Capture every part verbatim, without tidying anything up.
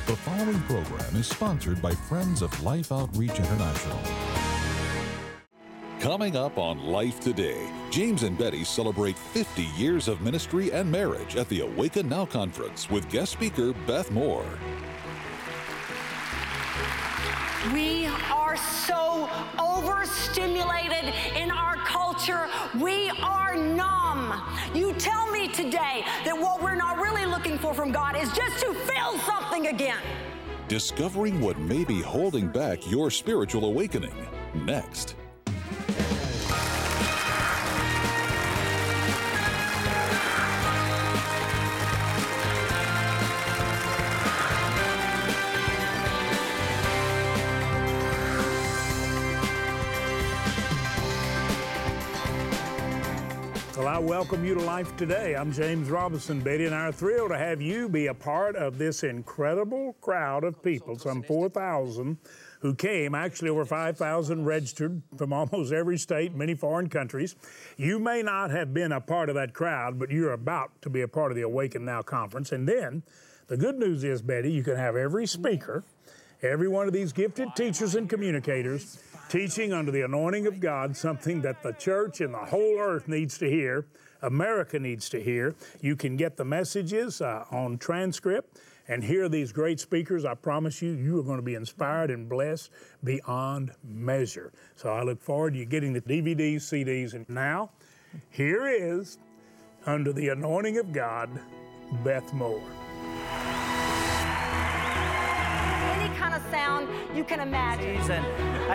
The following program is sponsored by Friends of Life Outreach International. Coming up on Life Today, James and Betty celebrate fifty years of ministry and marriage at the Awaken Now Conference with guest speaker Beth Moore. We are so overstimulated in our culture. We are numb. You tell me today that what we're not really looking for from God is just to feel something again. Discovering what may be holding back your spiritual awakening. Next. Well, I welcome you to Life Today. I'm James Robinson. Betty and I are thrilled to have you be a part of this incredible crowd of people, some four thousand who came, actually over five thousand registered from almost every state, many foreign countries. You may not have been a part of that crowd, but you're about to be a part of the Awaken Now Conference. And then the good news is, Betty, you can have every speaker, every one of these gifted teachers and communicators teaching under the anointing of God, something that the church and the whole earth needs to hear, America needs to hear. You can get the messages uh, on transcript and hear these great speakers. I promise you, you are going to be inspired and blessed beyond measure. So I look forward to you getting the D V Ds, C Ds. And now, here is, under the anointing of God, Beth Moore. Kind of sound you can imagine. Season. I,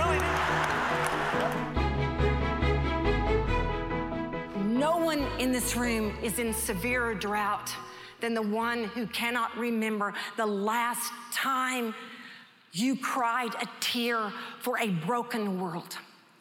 I really No one in this room is in severer drought than the one who cannot remember the last time you cried a tear for a broken world.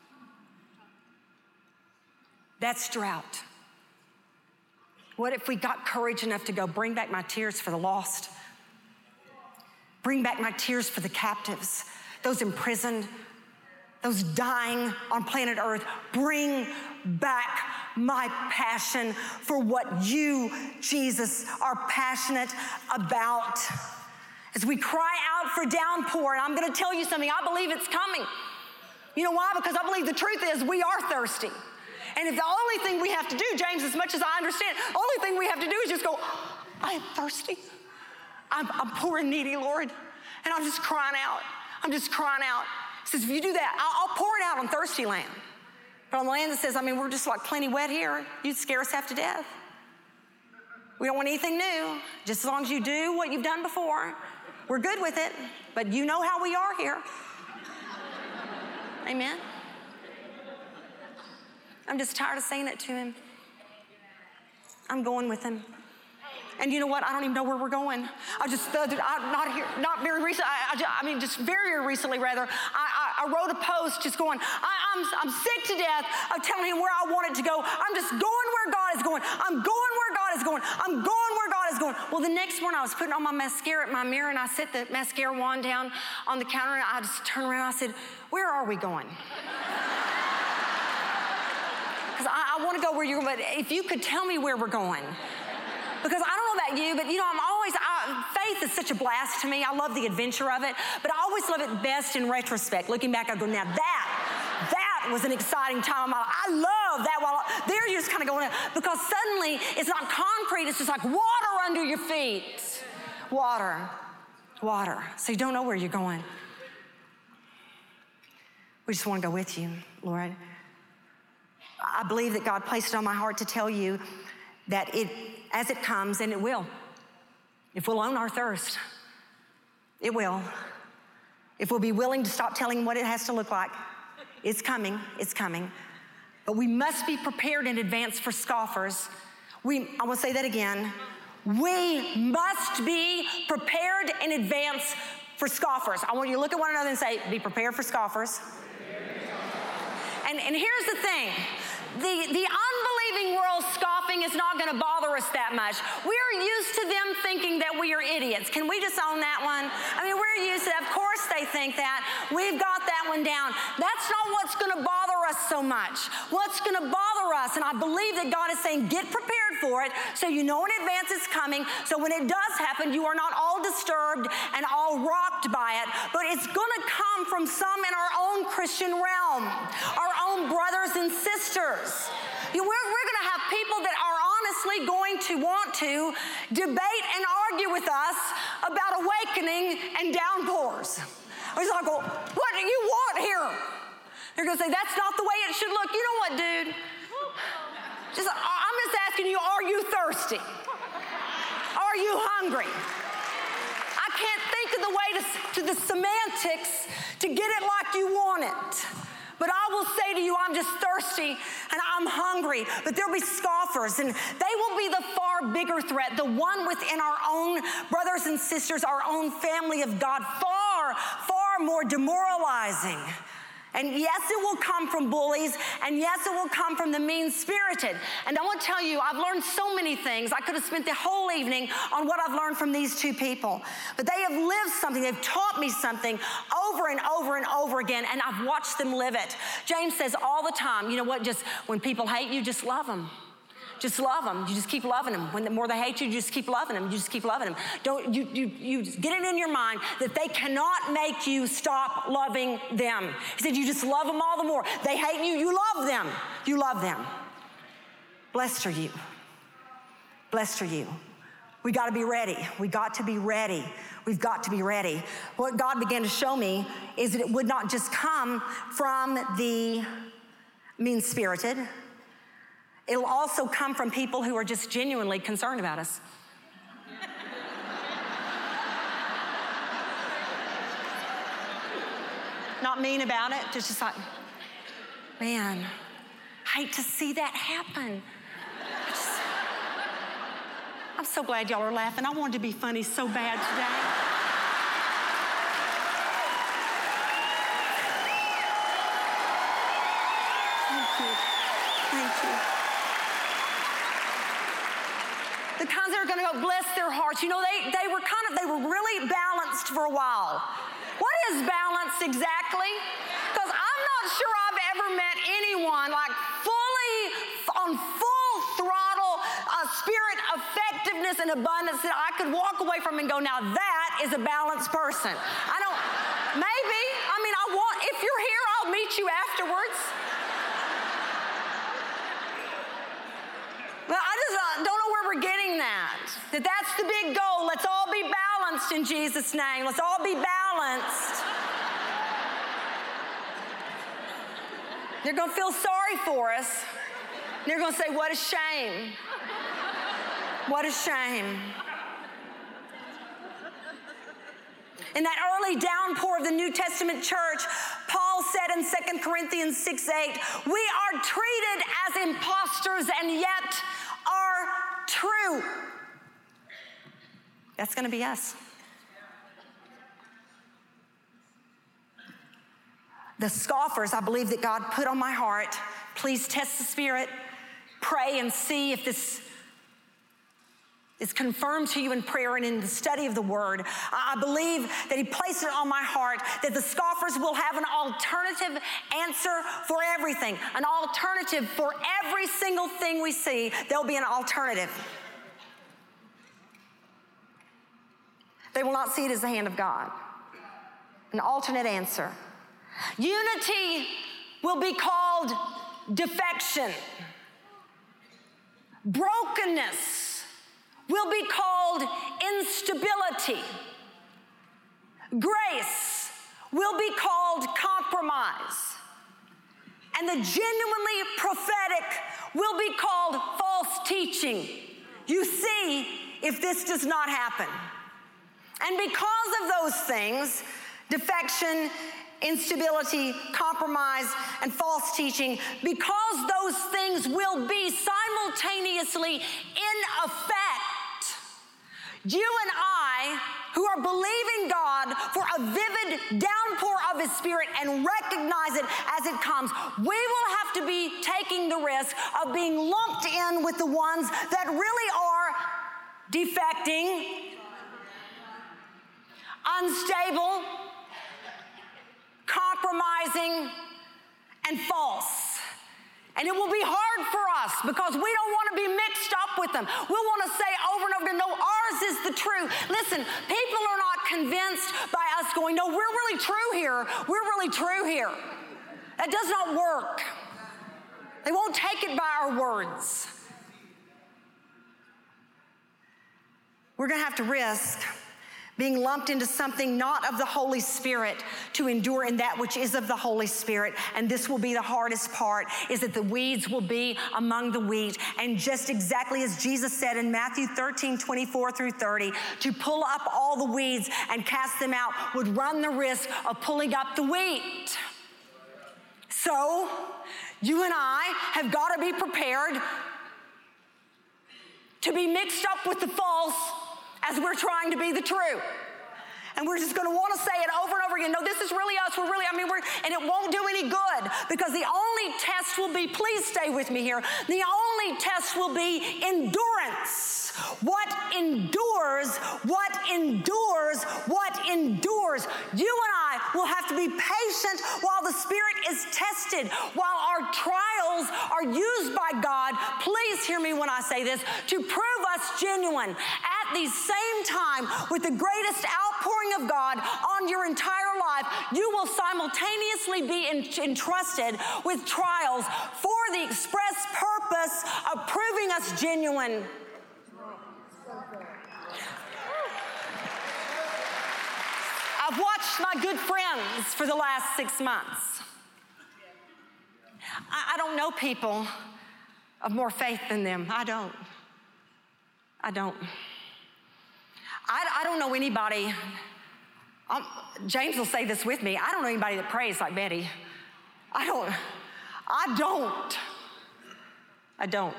That's drought. What if we got courage enough to go, bring back my tears for the lost? Bring back my tears for the captives, those imprisoned, those dying on planet Earth. Bring back my passion for what you, Jesus, are passionate about. As we cry out for downpour, and I'm going to tell you something, I believe it's coming. You know why? Because I believe the truth is we are thirsty. And if the only thing we have to do, James, as much as I understand, the only thing we have to do is just go, I am thirsty. I'm, I'm poor and needy, Lord, and I'm just crying out. I'm just crying out. He says, if you do that, I'll, I'll pour it out on thirsty land. But on the land that says, I mean, we're just like plenty wet here, you'd scare us half to death. We don't want anything new. Just as long as you do what you've done before, we're good with it. But you know how we are here. Amen. I'm just tired of saying it to him. I'm going with him. And you know what? I don't even know where we're going. I just, uh, I, not here, not very recently, I, I, just, I mean, just very, very recently, rather, I, I, I wrote a post just going, I, I'm, I'm sick to death of telling him where I wanted to go. I'm just going where God is going. I'm going where God is going. I'm going where God is going. Well, the next morning, I was putting on my mascara at my mirror, and I set the mascara wand down on the counter, and I just turned around, and I said, where are we going? Because I, I want to go where you're going, but if you could tell me where we're going. Because I don't know about you, but you know, I'm always, I, faith is such a blast to me. I love the adventure of it, but I always love it best in retrospect. Looking back, I go, now that, that was an exciting time of my life. I love that. While there you're just kind of going, because suddenly it's not concrete, it's just like water under your feet. Water, water. So you don't know where you're going. We just want to go with you, Lord. I believe that God placed it on my heart to tell you that it, as it comes, and it will, if we'll own our thirst, it will. If we'll be willing to stop telling what it has to look like, it's coming, it's coming. But we must be prepared in advance for scoffers. We, I want to say that again. We must be prepared in advance for scoffers. I want you to look at one another and say, be prepared for scoffers. And, and here's the thing. The, the unbelieving world scoffing is not going to bother us that much. We're used to them thinking that we are idiots. Can we just own that one? I mean, we're used to that. Of course they think that. We've got that one down. That's not what's going to bother us so much? What's going to bother us? And I believe that God is saying, get prepared for it so you know in advance it's coming, so when it does happen, you are not all disturbed and all rocked by it, but it's going to come from some in our own Christian realm, our own brothers and sisters. You know, we're we're going to have people that are honestly going to want to debate and argue with us about awakening and downpours. It's like, well, what do you want here? They're going to say, that's not the way it should look. You know what, dude? Just, I'm just asking you, are you thirsty? Are you hungry? I can't think of the way to, to the semantics to get it like you want it. But I will say to you, I'm just thirsty and I'm hungry. But there'll be scoffers, and they will be the far bigger threat, the one within our own brothers and sisters, our own family of God, far, far more demoralizing. And yes, it will come from bullies, and yes, it will come from the mean-spirited. And I want to tell you, I've learned so many things. I could have spent the whole evening on what I've learned from these two people. But they have lived something. They've taught me something over and over and over again, and I've watched them live it. James says all the time, you know what, just when people hate you, just love them. Just love them. You just keep loving them. When the more they hate you, you just keep loving them. You just keep loving them. Don't you? You you just get it in your mind that they cannot make you stop loving them. He said, you just love them all the more. They hate you. You love them. You love them. Blessed are you. Blessed are you. We got to be ready. We got to be ready. We've got to be ready. What God began to show me is that it would not just come from the mean-spirited. It'll also come from people who are just genuinely concerned about us. Not mean about it, just, just like, man, hate to see that happen. I just, I'm so glad y'all are laughing. I wanted to be funny so bad today. Thank you. Thank you. The kinds that are going to go bless their hearts. You know, they, they were kind of, they were really balanced for a while. What is balance exactly? Because I'm not sure I've ever met anyone like fully, on full throttle, uh, spirit effectiveness and abundance that I could walk away from and go, now that is a balanced person. I don't, maybe, I mean, I want, if you're here, I'll meet you afterwards. Well, I just uh, don't know where we're getting that. That that's the big goal. Let's all be balanced in Jesus' name. Let's all be balanced. They're going to feel sorry for us. They're going to say, what a shame. What a shame. In that early downpour of the New Testament church, Paul said in Second Corinthians six eight, we are treated as impostors and yet are true. That's going to be us. The scoffers, I believe that God put on my heart, please test the Spirit, pray and see if this is confirmed to you in prayer and in the study of the Word. I believe that He placed it on my heart that the scoffers will have an alternative answer for everything, an alternative for every single thing we see. There'll be an alternative. They will not see it as the hand of God. An alternate answer. Unity will be called defection. Brokenness will be called instability. Grace will be called compromise. And the genuinely prophetic will be called false teaching. You see, if this does not happen. And because of those things, defection, instability, compromise, and false teaching, because those things will be simultaneously in effect, you and I, who are believing God for a vivid downpour of His Spirit and recognize it as it comes, we will have to be taking the risk of being lumped in with the ones that really are defecting, unstable, compromising, and false. And it will be hard for us because we don't want to be mixed up with them. We want to say over and over again, no, ours is the truth. Listen, people are not convinced by us going, no, we're really true here. We're really true here. That does not work. They won't take it by our words. We're going to have to risk being lumped into something not of the Holy Spirit to endure in that which is of the Holy Spirit. And this will be the hardest part, is that the weeds will be among the wheat. And just exactly as Jesus said in Matthew thirteen, twenty-four through thirty, to pull up all the weeds and cast them out would run the risk of pulling up the wheat. So you and I have got to be prepared to be mixed up with the false as we're trying to be the true. And we're just going to want to say it over and over again. No, this is really us. We're really, I mean, we're, and it won't do any good because the only test will be, please stay with me here. The only test will be endurance. What endures, what endures, what endures. You and I will have to be patient while the Spirit is tested, while our trials are used by God. Please hear me when I say this, to prove us genuine. At the same time, with the greatest outpouring of God on your entire life, you will simultaneously be in, entrusted with trials for the express purpose of proving us genuine. I've watched my good friends for the last six months. I, I don't know people of more faith than them. I don't. I don't. I, I don't know anybody, um, James will say this with me, I don't know anybody that prays like Betty. I don't. I don't. I don't.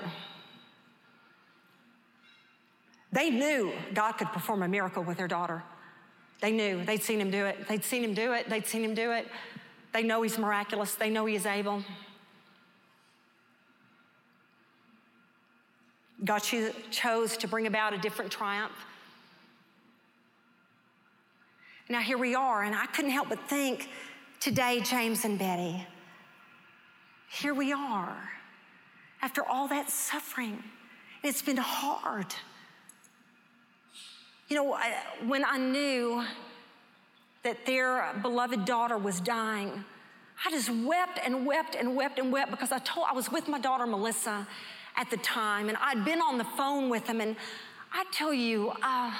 They knew God could perform a miracle with their daughter. They knew. They'd seen him do it. They'd seen him do it. They'd seen him do it. They know he's miraculous. They know he is able. God chose to bring about a different triumph. Now here we are, and I couldn't help but think today, James and Betty, here we are after all that suffering. It's been hard. You know, I, when I knew that their beloved daughter was dying, I just wept and wept and wept and wept because I told I was with my daughter Melissa at the time, and I'd been on the phone with them, and I tell you, uh,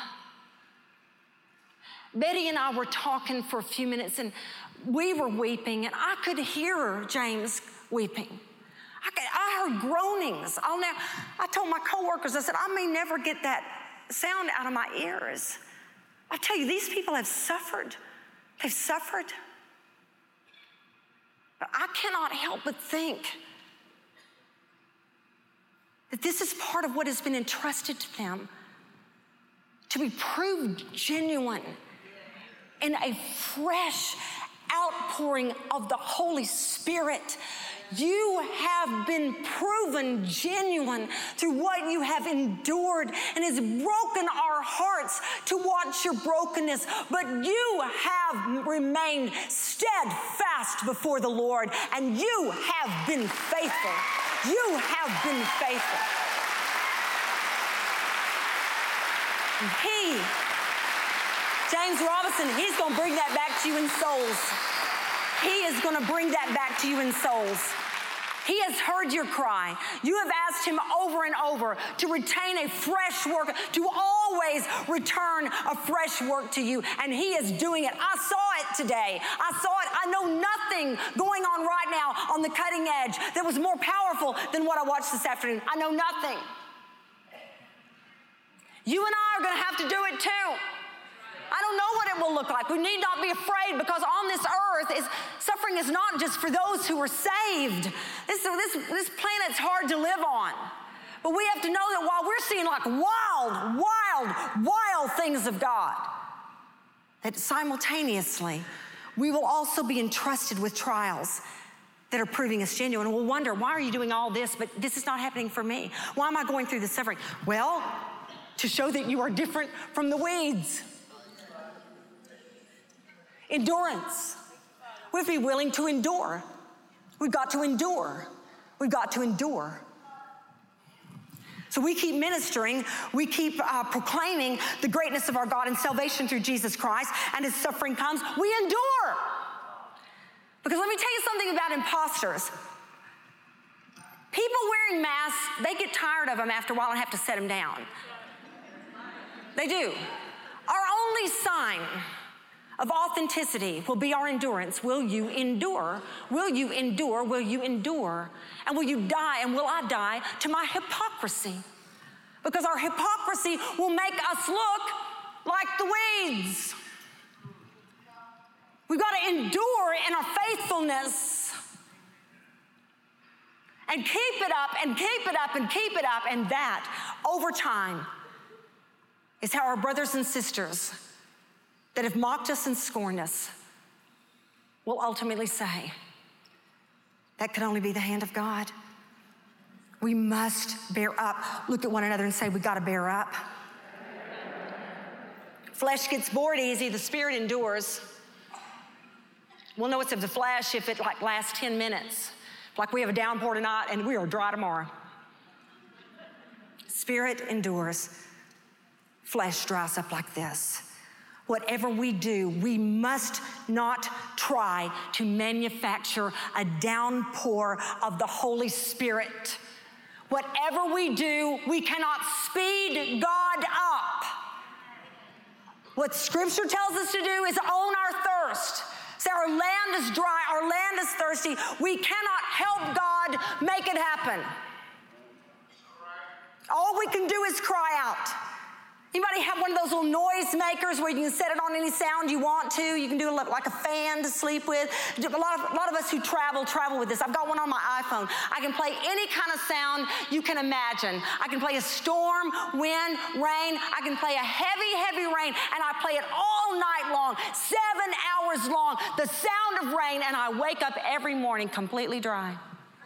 Betty and I were talking for a few minutes, and we were weeping, and I could hear James weeping. I, could, I heard groanings. I'll never, I told my coworkers, I said, I may never get that sound out of my ears. I tell you, these people have suffered. They've suffered. But I cannot help but think that this is part of what has been entrusted to them, to be proved genuine in a fresh outpouring of the Holy Spirit. You have been proven genuine through what you have endured, and it's broken our hearts to watch your brokenness, but you have remained steadfast before the Lord, and you have been faithful. You have been faithful. And he, James Robinson, he's going to bring that back to you in souls. He is going to bring that back to you in souls. He has heard your cry. You have asked him over and over to retain a fresh work, to always return a fresh work to you, and he is doing it. I saw it today. I saw it. I know nothing going on right now on the cutting edge that was more powerful than what I watched this afternoon. I know nothing. You and I are going to have to do it too. I don't know what it will look like. We need not be afraid, because on this earth, is, suffering is not just for those who are saved. This, this, this planet's hard to live on. But we have to know that while we're seeing like wild, wild, wild things of God, that simultaneously we will also be entrusted with trials that are proving us genuine. And we'll wonder, why are you doing all this, but this is not happening for me? Why am I going through this suffering? Well, to show that you are different from the weeds. Endurance. We have to be willing to endure. We've got to endure. We've got to endure. So we keep ministering, we keep uh, proclaiming the greatness of our God and salvation through Jesus Christ, and as suffering comes, we endure. Because let me tell you something about imposters. People wearing masks, they get tired of them after a while and have to set them down. They do. Our only sign of authenticity will be our endurance. Will you endure? Will you endure? Will you endure? And will you die, and will I die to my hypocrisy? Because our hypocrisy will make us look like the weeds. We've got to endure in our faithfulness and keep it up and keep it up and keep it up. And that, over time, is how our brothers and sisters that have mocked us and scorned us will ultimately say, that can only be the hand of God. We must bear up. Look at one another and say, we got to bear up. Flesh gets bored easy, the spirit endures. We'll know it's of the flesh if it like lasts ten minutes. Like we have a downpour tonight and we are dry tomorrow. Spirit endures. Flesh dries up like this. Whatever we do, we must not try to manufacture a downpour of the Holy Spirit. Whatever we do, we cannot speed God up. What Scripture tells us to do is own our thirst. Say our land is dry, our land is thirsty. We cannot help God make it happen. All we can do is cry out. Anybody have one of those little noise makers where you can set it on any sound you want to? You can do it like a fan to sleep with. A lot of, a lot of us who travel, travel with this. I've got one on my iPhone. I can play any kind of sound you can imagine. I can play a storm, wind, rain. I can play a heavy, heavy rain, and I play it all night long, seven hours long, the sound of rain, and I wake up every morning completely dry.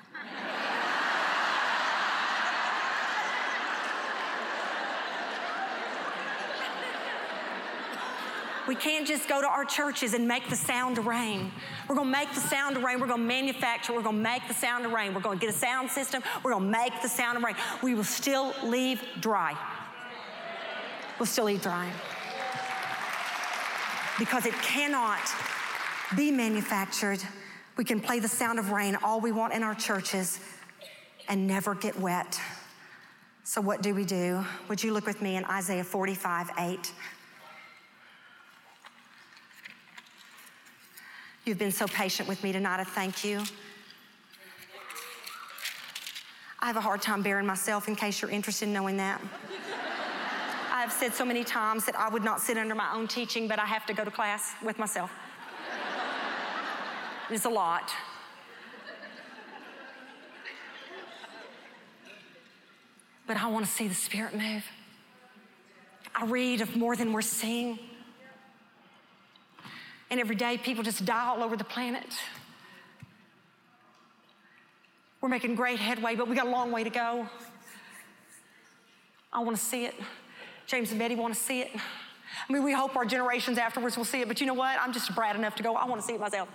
We can't just go to our churches and make the sound of rain. We're going to make the sound of rain. We're going to manufacture. We're going to make the sound of rain. We're going to get a sound system. We're going to make the sound of rain. We will still leave dry. We'll still leave dry. Because it cannot be manufactured. We can play the sound of rain all we want in our churches and never get wet. So what do we do? Would you look with me in Isaiah forty-five, eight? You've been so patient with me tonight. I thank you. I have a hard time bearing myself, in case you're interested in knowing that. I have said so many times that I would not sit under my own teaching, but I have to go to class with myself. It's a lot. But I want to see the Spirit move. I read of more than we're seeing. And every day, people just die all over the planet. We're making great headway, but we got a long way to go. I want to see it. James and Betty want to see it. I mean, we hope our generations afterwards will see it, but you know what? I'm just a brat enough to go, I want to see it myself.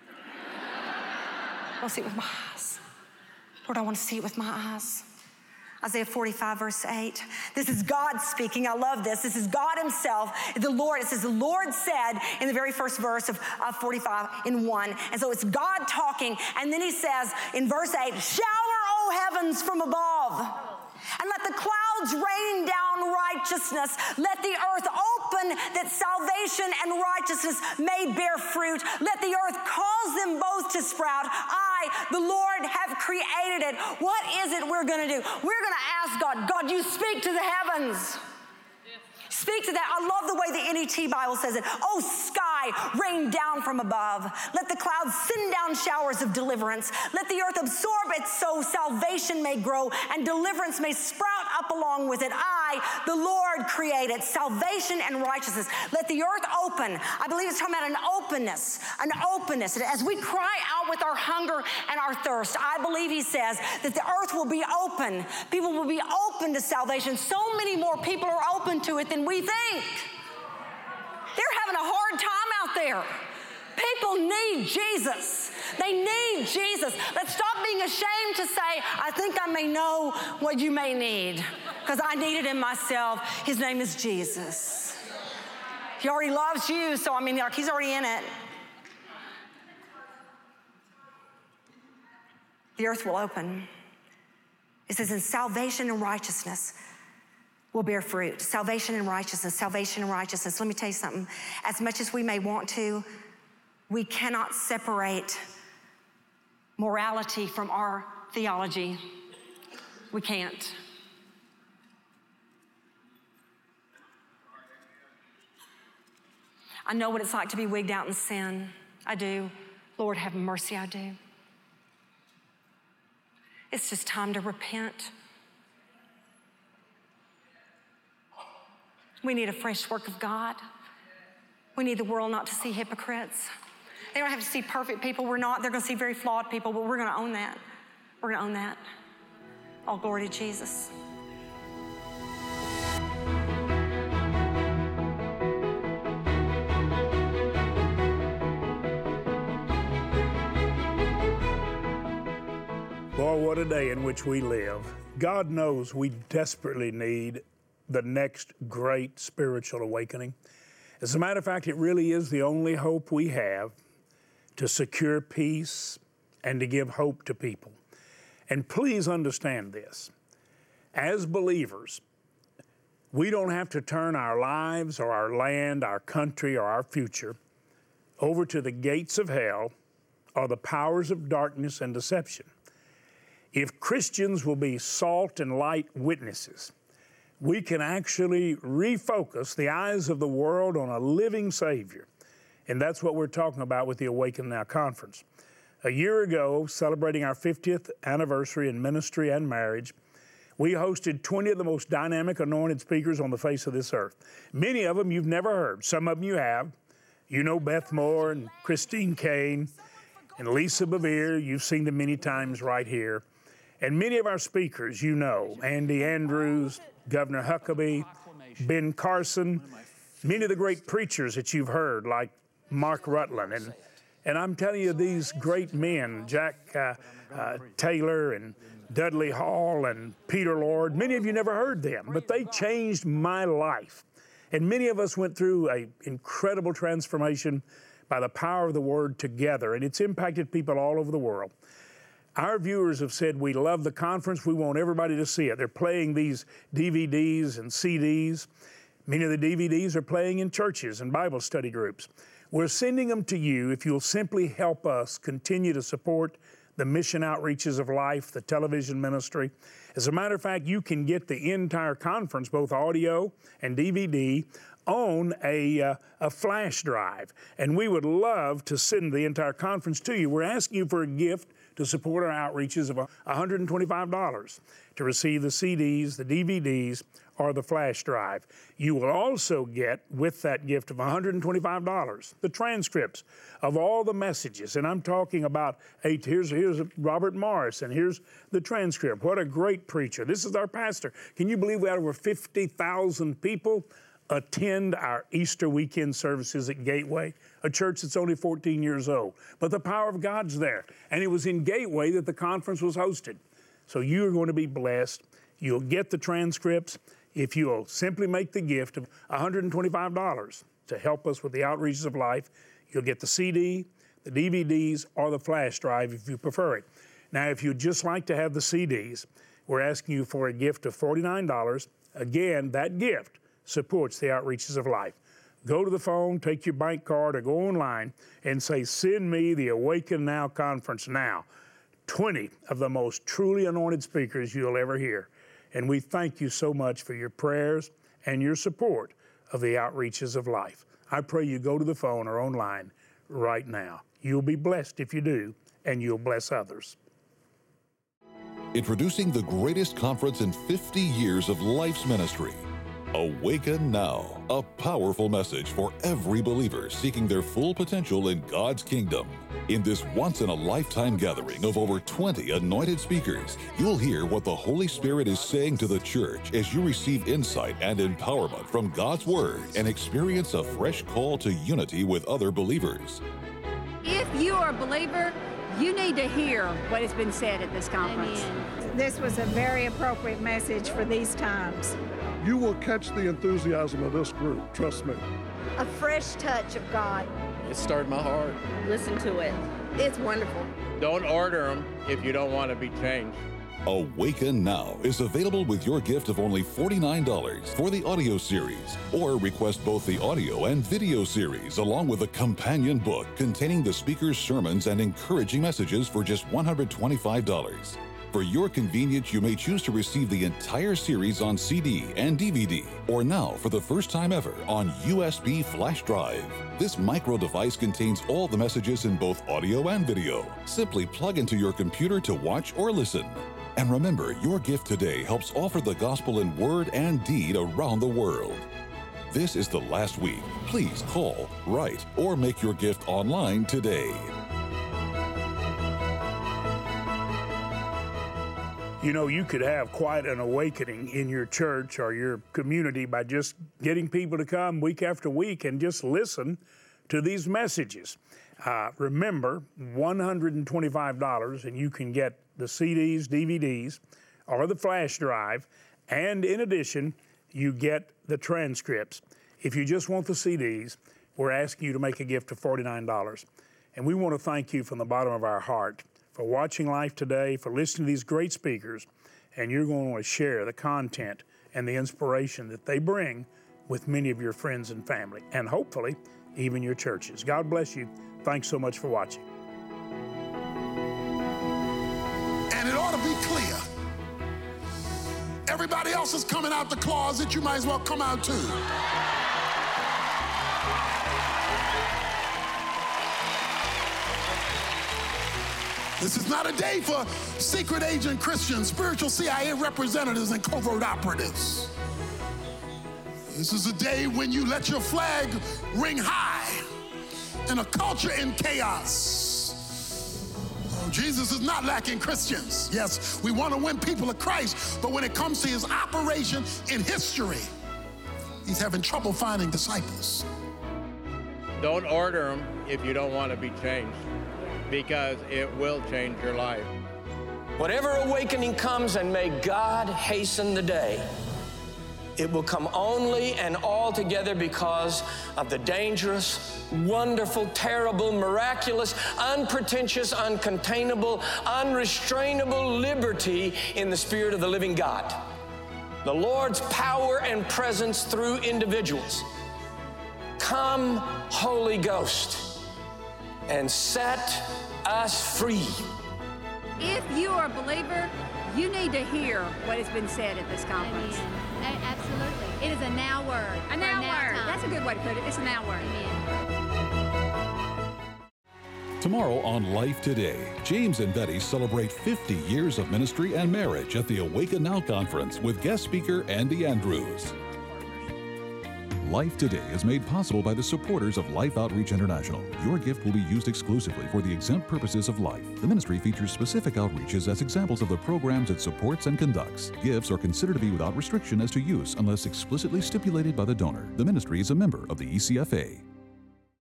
I want to see it with my eyes. Lord, I want to see it with my eyes. Isaiah forty-five, verse eight. This is God speaking. I love this. This is God himself. The Lord, it says, the Lord said in the very first verse of, of forty-five in one. And so it's God talking. And then he says in verse eight, shower, O heavens, from above, and let the clouds rain down righteousness. Let the earth open that salvation and righteousness may bear fruit. Let the earth cause them both to sprout. I, the Lord, have created it. What is it we're going to do? We're going to ask God, God, you speak to the heavens. Speak to that. I love the way the N E T Bible says it. Oh, sky, rain down from above. Let the clouds send down showers of deliverance. Let the earth absorb it so salvation may grow and deliverance may sprout up along with it. I, the Lord, created salvation and righteousness. Let the earth open. I believe it's talking about an openness, an openness. As we cry out with our hunger and our thirst, I believe he says that the earth will be open. People will be open to salvation. So many more people are open to it than we think. They're having a hard time out there. People need Jesus. They need Jesus. Let's stop being ashamed to say, I think I may know what you may need, because I need it in myself. His name is Jesus. He already loves you, so I mean, like, he's already in it. The earth will open. It says, in salvation and righteousness will bear fruit. Salvation and righteousness, salvation and righteousness. Let me tell you something. As much as we may want to, we cannot separate morality from our theology. We can't. I know what it's like to be wigged out in sin. I do. Lord, have mercy, I do. It's just time to repent. We need a fresh work of God. We need the world not to see hypocrites. They don't have to see perfect people. We're not. They're going to see very flawed people, but we're going to own that. We're going to own that. All glory to Jesus. Boy, what a day in which we live. God knows we desperately need the next great spiritual awakening. As a matter of fact, it really is the only hope we have to secure peace and to give hope to people. And please understand this. As believers, we don't have to turn our lives or our land, our country, or our future over to the gates of hell or the powers of darkness and deception. If Christians will be salt and light witnesses, we can actually refocus the eyes of the world on a living Savior. And that's what we're talking about with the Awaken Now Conference. A year ago, celebrating our fiftieth anniversary in ministry and marriage, we hosted twenty of the most dynamic anointed speakers on the face of this earth. Many of them you've never heard. Some of them you have. You know Beth Moore and Christine Kane and Lisa Bevere. You've seen them many times right here. And many of our speakers you know, Andy Andrews, Governor Huckabee, Ben Carson, many of the great preachers that you've heard, like Mark Rutland. And, and I'm telling you, these great men, Jack uh, uh, Taylor and Dudley Hall and Peter Lord, many of you never heard them, but they changed my life. And many of us went through an incredible transformation by the power of the Word together, and it's impacted people all over the world. Our viewers have said, we love the conference, we want everybody to see it. They're playing these D V Ds and C Ds. Many of the D V Ds are playing in churches and Bible study groups. We're sending them to you if you'll simply help us continue to support the mission outreaches of life, the television ministry. As a matter of fact, you can get the entire conference, both audio and D V D, on a, uh, a flash drive. And we would love to send the entire conference to you. We're asking you for a gift to support our outreaches of one hundred twenty-five dollars to receive the C Ds, the D V Ds, or the flash drive. You will also get, with that gift of one hundred twenty-five dollars, the transcripts of all the messages. And I'm talking about, hey, here's, here's Robert Morris, and here's the transcript. What a great preacher. This is our pastor. Can you believe we had over fifty thousand people attend our Easter weekend services at Gateway, a church that's only fourteen years old. But the power of God's there. And it was in Gateway that the conference was hosted. So you're going to be blessed. You'll get the transcripts if you'll simply make the gift of one hundred twenty-five dollars to help us with the outreaches of life. You'll get the C D, the D V Ds, or the flash drive if you prefer it. Now, if you'd just like to have the C Ds, we're asking you for a gift of forty-nine dollars. Again, that gift supports the outreaches of life. Go to the phone, take your bank card, or go online and say, send me the Awaken Now Conference now. twenty of the most truly anointed speakers you'll ever hear. And we thank you so much for your prayers and your support of the outreaches of life. I pray you go to the phone or online right now. You'll be blessed if you do, and you'll bless others. Introducing the greatest conference in fifty years of life's ministry. Awaken Now, a powerful message for every believer seeking their full potential in God's kingdom. In this once-in-a-lifetime gathering of over twenty anointed speakers, you'll hear what the Holy Spirit is saying to the church as you receive insight and empowerment from God's Word and experience a fresh call to unity with other believers. If you are a believer, You need to hear what has been said at this conference. Amen. This was a very appropriate message for these times. You will catch the enthusiasm of this group, trust me. A fresh touch of God. It stirred my heart. Listen to it. It's wonderful. Don't order them if you don't want to be changed. Awaken Now is available with your gift of only forty-nine dollars for the audio series, or request both the audio and video series along with a companion book containing the speaker's sermons and encouraging messages for just one hundred twenty-five dollars. For your convenience, you may choose to receive the entire series on C D and D V D, or now for the first time ever on U S B flash drive. This micro device contains all the messages in both audio and video. Simply plug into your computer to watch or listen. And remember, your gift today helps offer the gospel in word and deed around the world. This is the last week. Please call, write, or make your gift online today. You know, you could have quite an awakening in your church or your community by just getting people to come week after week and just listen to these messages. Uh, remember, one hundred twenty-five dollars, and you can get the C Ds, D V Ds, or the flash drive, and in addition, you get the transcripts. If you just want the C Ds, we're asking you to make a gift of forty-nine dollars. And we want to thank you from the bottom of our heart for watching Life Today, for listening to these great speakers, and you're going to want to share the content and the inspiration that they bring with many of your friends and family, and hopefully even your churches. God bless you. Thanks so much for watching. And it ought to be clear. Everybody else is coming out the closet, you might as well come out too. This is not a day for secret agent Christians, spiritual C I A representatives, and covert operatives. This is a day when you let your flag ring high in a culture in chaos. Oh, Jesus is not lacking Christians. Yes, we want to win people to Christ, but when it comes to his operation in history, he's having trouble finding disciples. Don't order them if you don't want to be changed, because it will change your life. Whatever awakening comes, and may God hasten the day, it will come only and altogether because of the dangerous, wonderful, terrible, miraculous, unpretentious, uncontainable, unrestrainable liberty in the Spirit of the living God. The Lord's power and presence through individuals. Come, Holy Ghost, and set us free. If you are a believer, you need to hear what has been said at this conference. Amen. A- absolutely. It is a now word. A now, now word. time. That's a good way to put it. It's a now word. Amen. Tomorrow on Life Today, James and Betty celebrate fifty years of ministry and marriage at the Awaken Now Conference with guest speaker Andy Andrews. Life Today is made possible by the supporters of Life Outreach International. Your gift will be used exclusively for the exempt purposes of life. The ministry features specific outreaches as examples of the programs it supports and conducts. Gifts are considered to be without restriction as to use unless explicitly stipulated by the donor. The ministry is a member of the E C F A.